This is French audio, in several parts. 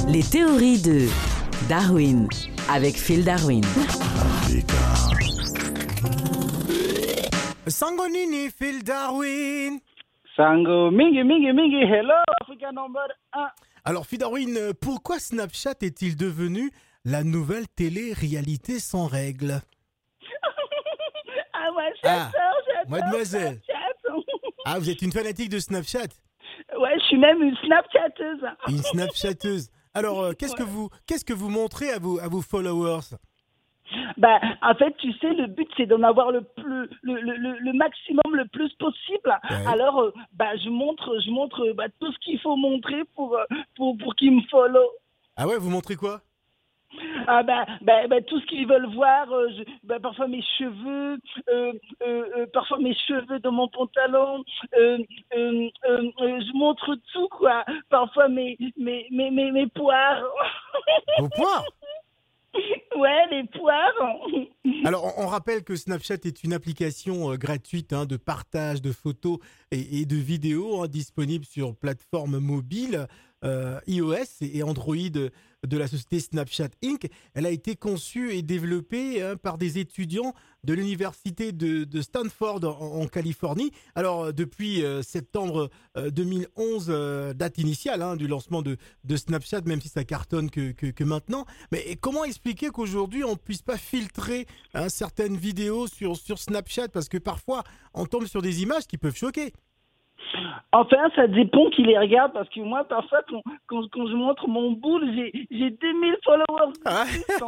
Les théories de Darwin avec Phil Darwin. Sango Nini, Phil Darwin. Sango Mingi, hello, Africa number 1. Alors Phil Darwin, pourquoi Snapchat est-il devenu la nouvelle télé-réalité sans règles? Ah, moi, j'adore mademoiselle. Snapchat. Ah, vous êtes une fanatique de Snapchat? Ouais, je suis même une Snapchatteuse. Une Snapchatteuse. Alors, qu'est-ce que vous montrez à vos followers? Bah, en fait, tu sais, le but, c'est d'en avoir le maximum, le plus possible. Ouais. Alors, je montre tout ce qu'il faut montrer pour qu'ils me follow. Ah ouais, vous montrez quoi? Ah tout ce qu'ils veulent voir, parfois mes cheveux, parfois mes cheveux dans mon pantalon, je montre tout quoi, parfois mes poires. Vos poires? Ouais, les poires. Alors, on rappelle que Snapchat est une application gratuite de partage de photos et de vidéos disponible sur plateforme mobile iOS et Android de la société Snapchat Inc. Elle a été conçue et développée par des étudiants de l'université de Stanford en Californie. Alors, depuis septembre 2011, date initiale du lancement de Snapchat, même si ça cartonne que maintenant. Mais comment expliquer qu'aujourd'hui, on ne puisse pas filtrer certaines vidéos sur Snapchat? Parce que parfois, on tombe sur des images qui peuvent choquer. Enfin, ça dépend qui les regarde, parce que moi, parfois, quand je montre mon boule, j'ai 2000 followers. Ah.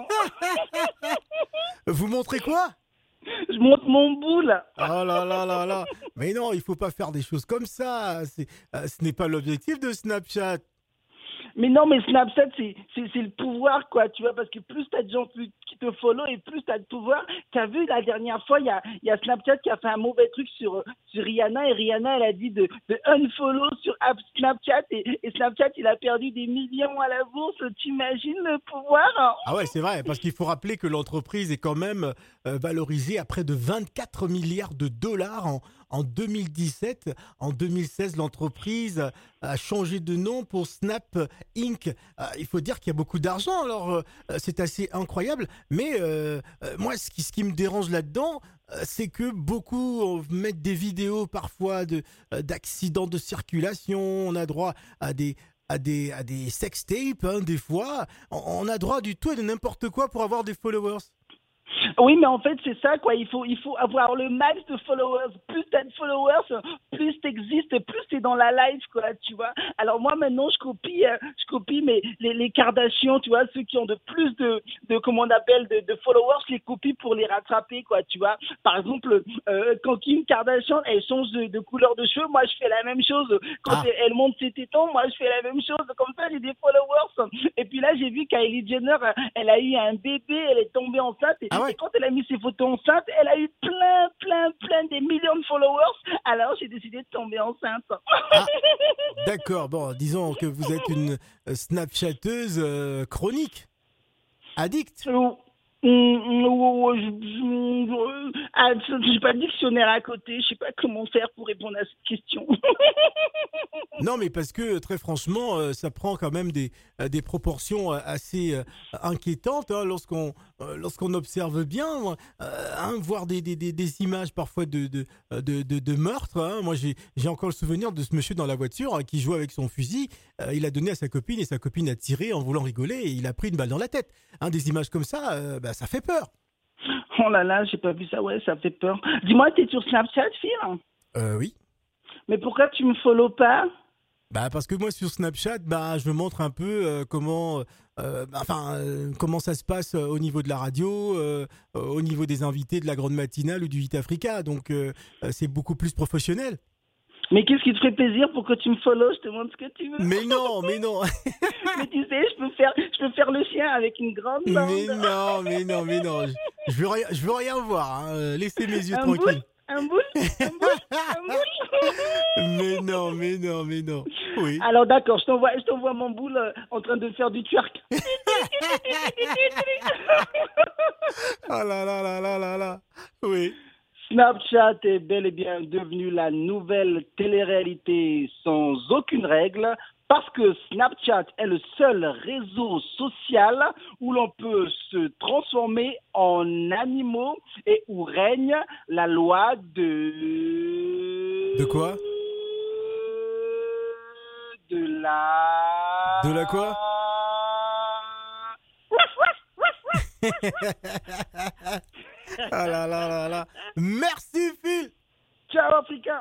Vous montrez quoi? Je montre mon boule. Oh là là là là. Mais non, il faut pas faire des choses comme ça. Ce n'est pas l'objectif de Snapchat. Mais non, mais Snapchat, c'est le pouvoir, quoi, tu vois, parce que plus t'as de gens qui te follow et plus t'as de pouvoir. T'as vu, la dernière fois, il y a Snapchat qui a fait un mauvais truc sur Rihanna, et Rihanna, elle a dit de unfollow sur Snapchat, et Snapchat, il a perdu des millions à la bourse. T'imagines le pouvoir? Ah ouais, c'est vrai, parce qu'il faut rappeler que l'entreprise est quand même valorisée à près de 24 milliards de dollars en 2017. En 2016, l'entreprise a changé de nom pour Snap Inc. Il faut dire qu'il y a beaucoup d'argent, alors c'est assez incroyable. Mais moi, ce qui me dérange là-dedans, c'est que beaucoup mettent des vidéos parfois d'accidents de circulation. On a droit à des sextapes, des fois. On a droit du tout et de n'importe quoi pour avoir des followers. Oui, mais en fait, c'est ça, quoi. Il faut avoir le max de followers. Plus t'as de followers, plus t'existes, plus t'es dans la life, quoi, tu vois. Alors moi, maintenant, je copie les Kardashians, tu vois, ceux qui ont de plus de comment on appelle, de followers, je les copie pour les rattraper, quoi, tu vois. Par exemple, quand Kim Kardashian, elle change de couleur de cheveux, moi, je fais la même chose. Quand elle monte ses tétons, moi, je fais la même chose. Comme ça, j'ai des followers. Et puis là, j'ai vu Kylie Jenner, elle a eu un bébé, elle est tombée enceinte. Et quand elle a mis ses photos enceintes, elle a eu plein des millions de followers. Alors, j'ai décidé de tomber enceinte. Ah, d'accord. Bon, disons que vous êtes une Snapchatteuse chronique, addict. J'ai pas de dictionnaire à côté, je sais pas comment faire pour répondre à cette question. Non, mais parce que très franchement, ça prend quand même des proportions assez inquiétantes lorsqu'on observe bien, voir des images parfois de meurtre. Moi, j'ai encore le souvenir de ce monsieur dans la voiture qui jouait avec son fusil. Il a donné à sa copine et sa copine a tiré en voulant rigoler et il a pris une balle dans la tête. Des images comme ça, ça fait peur. Oh là là, j'ai pas vu ça, ouais, ça fait peur. Dis-moi, t'es sur Snapchat, Phil? Oui. Mais pourquoi tu me follow pas? Parce que moi sur Snapchat, je me montre un peu comment ça se passe au niveau de la radio, au niveau des invités de la grande matinale ou du Hit Africa. Donc c'est beaucoup plus professionnel. Mais qu'est-ce qui te ferait plaisir pour que tu me follow? Je te demande ce que tu veux. Mais non. Mais tu sais, je peux faire le chien avec une grande bande. Mais non. Je veux rien voir. Laissez mes yeux tranquilles. Un boule. Mais non. Oui. Alors d'accord, je t'envoie mon boule en train de faire du twerk. Oh là là là là là là. Oui. Snapchat est bel et bien devenu la nouvelle télé-réalité sans aucune règle. Parce que Snapchat est le seul réseau social où l'on peut se transformer en animaux et où règne la loi de... De quoi? De la... De la quoi? Ah là là là là. Merci Phil. Ciao Africain.